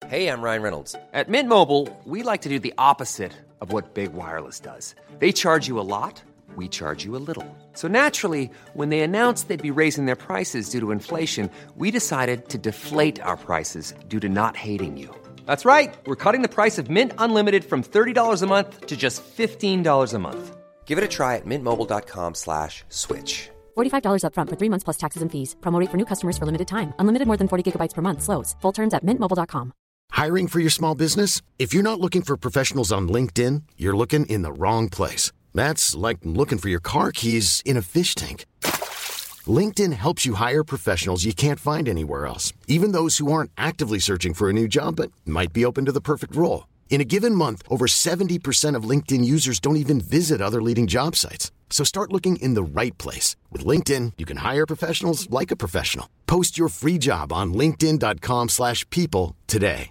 Hey, I'm Ryan Reynolds. At Mint Mobile, we like to do the opposite of what Big Wireless does. They charge you a lot, we charge you a little. So naturally, when they announced they'd be raising their prices due to inflation, we decided to deflate our prices due to not hating you. That's right. We're cutting the price of Mint Unlimited from $30 a month to just $15 a month. Give it a try at mintmobile.com/switch. $45 up front for 3 months plus taxes and fees. Promo rate for new customers for limited time. Unlimited more than 40 gigabytes per month. Slows full terms at mintmobile.com. Hiring for your small business? If you're not looking for professionals on LinkedIn, you're looking in the wrong place. That's like looking for your car keys in a fish tank. LinkedIn helps you hire professionals you can't find anywhere else, even those who aren't actively searching for a new job but might be open to the perfect role. In a given month, over 70% of LinkedIn users don't even visit other leading job sites. So start looking in the right place. With LinkedIn, you can hire professionals like a professional. Post your free job on linkedin.com/people today.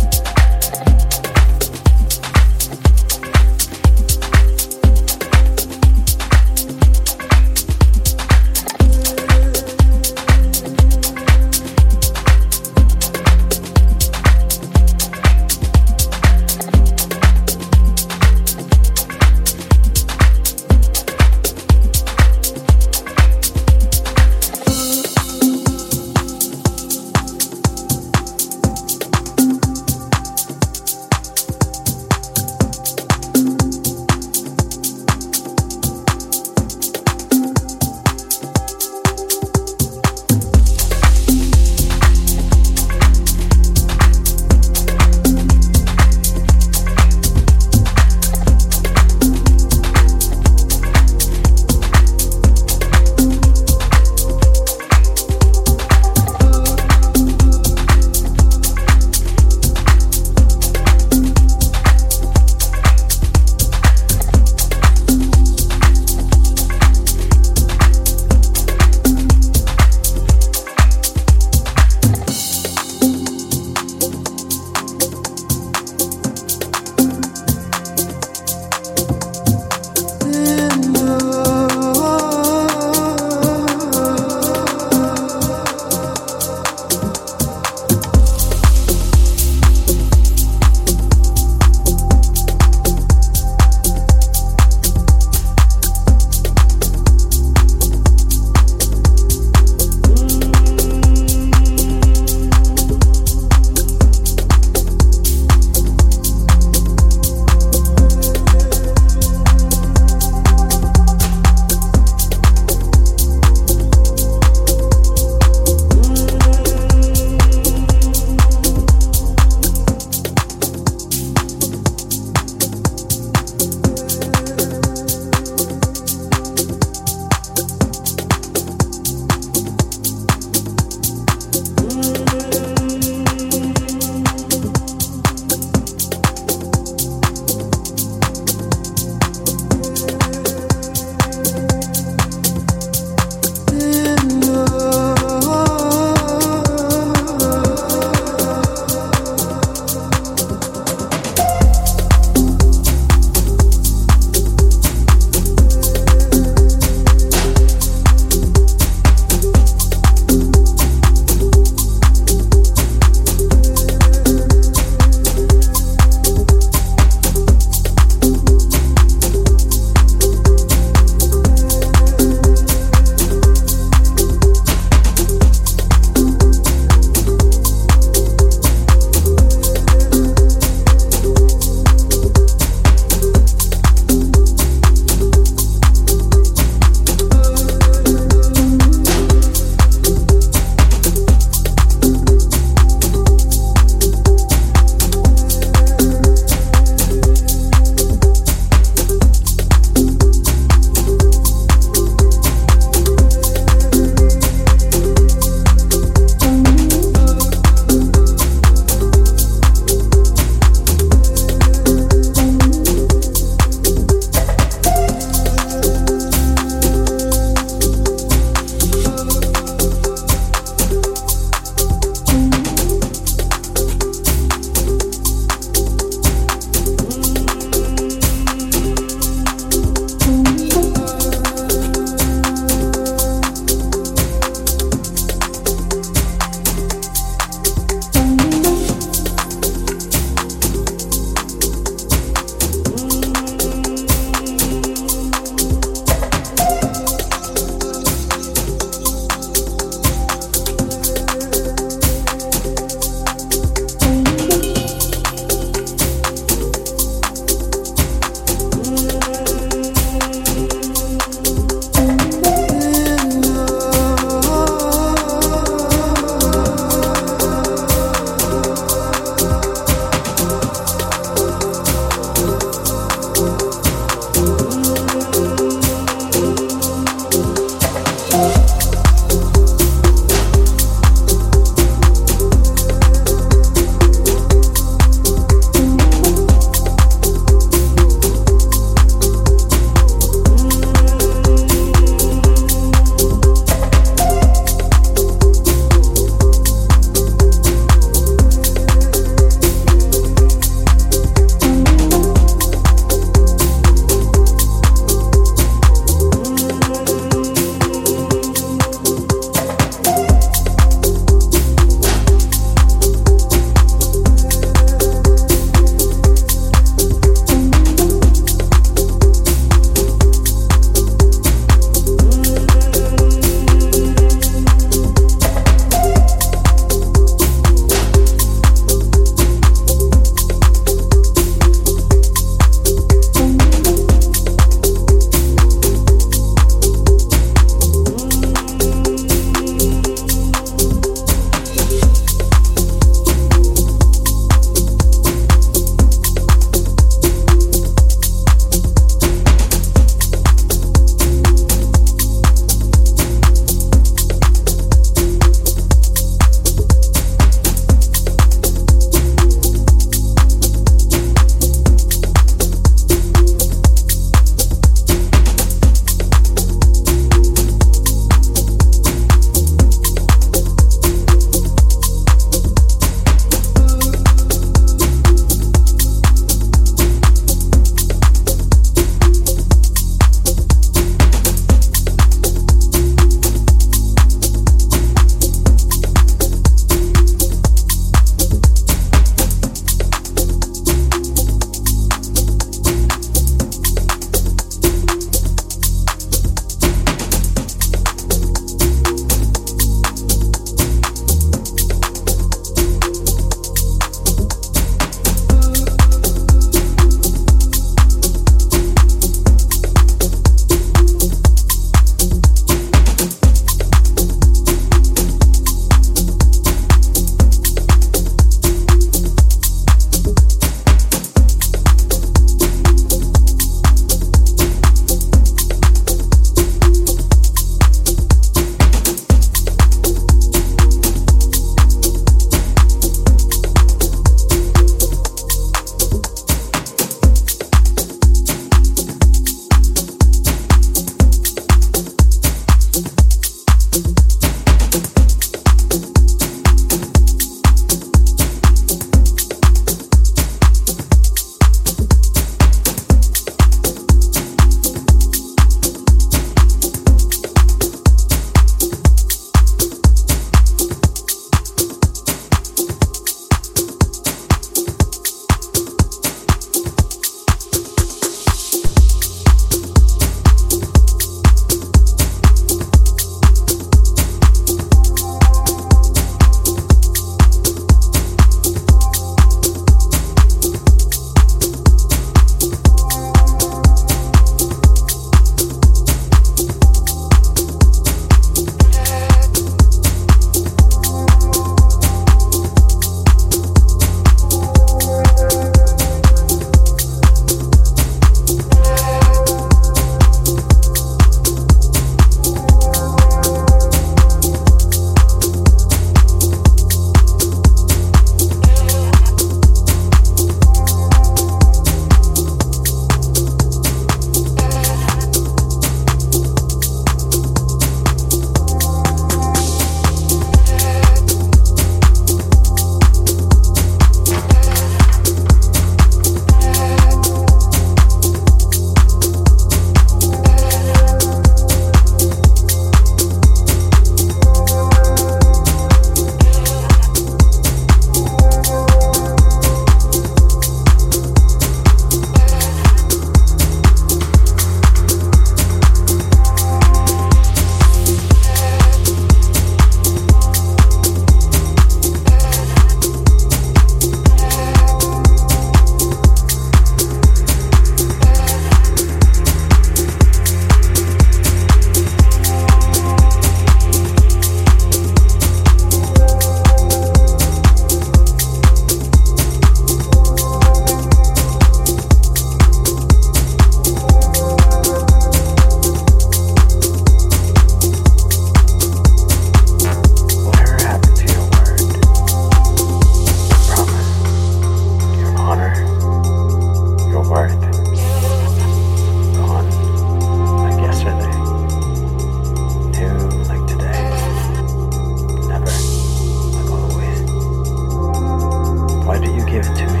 Give it to me.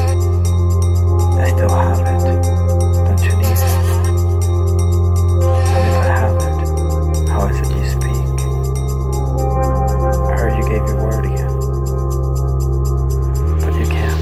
I still have it. Don't you need it? And if I have it, how is it you speak? I heard you gave your word again. But you can't.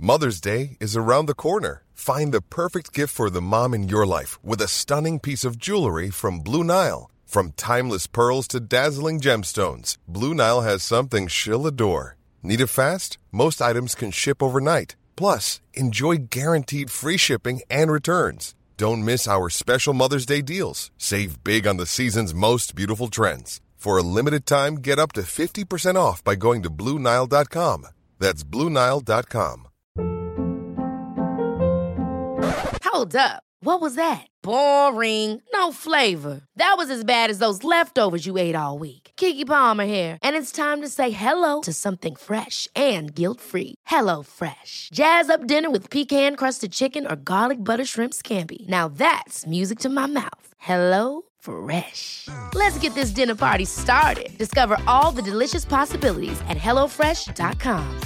Mother's Day is around the corner. Find the perfect gift for the mom in your life with a stunning piece of jewelry from Blue Nile. From timeless pearls to dazzling gemstones, Blue Nile has something she'll adore. Need it fast? Most items can ship overnight. Plus, enjoy guaranteed free shipping and returns. Don't miss our special Mother's Day deals. Save big on the season's most beautiful trends. For a limited time, get up to 50% off by going to BlueNile.com. That's BlueNile.com. Hold up. What was that? Boring. No flavor. That was as bad as those leftovers you ate all week. Keke Palmer here, and it's time to say hello to something fresh and guilt-free. Hello Fresh. Jazz up dinner with pecan-crusted chicken or garlic butter shrimp scampi. Now that's music to my mouth. Hello Fresh. Let's get this dinner party started. Discover all the delicious possibilities at HelloFresh.com.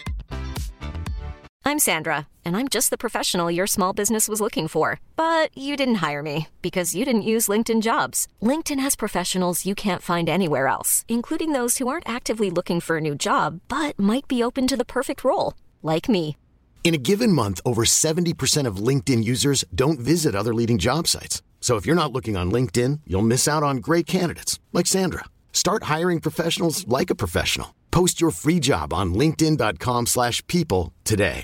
I'm Sandra, and I'm just the professional your small business was looking for. But you didn't hire me because you didn't use LinkedIn Jobs. LinkedIn has professionals you can't find anywhere else, including those who aren't actively looking for a new job, but might be open to the perfect role, like me. In a given month, over 70% of LinkedIn users don't visit other leading job sites. So if you're not looking on LinkedIn, you'll miss out on great candidates like Sandra. Start hiring professionals like a professional. Post your free job on linkedin.com/people today.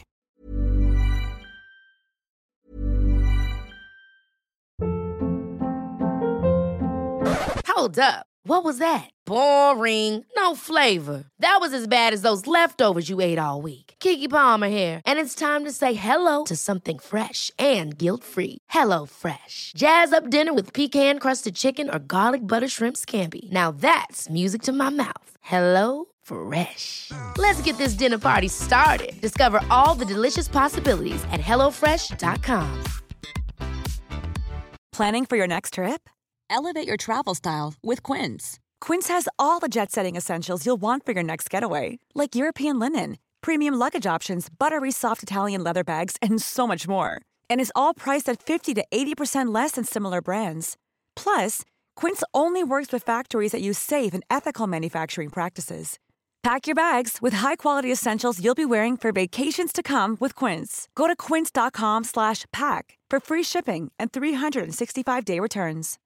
Hold up. What was that? Boring. No flavor. That was as bad as those leftovers you ate all week. Keke Palmer here, and it's time to say hello to something fresh and guilt-free. Hello Fresh. Jazz up dinner with pecan-crusted chicken or garlic butter shrimp scampi. Now that's music to my mouth. Hello Fresh. Let's get this dinner party started. Discover all the delicious possibilities at HelloFresh.com. Planning for your next trip? Elevate your travel style with Quince. Quince has all the jet-setting essentials you'll want for your next getaway, like European linen, premium luggage options, buttery soft Italian leather bags, and so much more. And is all priced at 50 to 80% less than similar brands. Plus, Quince only works with factories that use safe and ethical manufacturing practices. Pack your bags with high-quality essentials you'll be wearing for vacations to come with Quince. Go to quince.com/pack for free shipping and 365-day returns.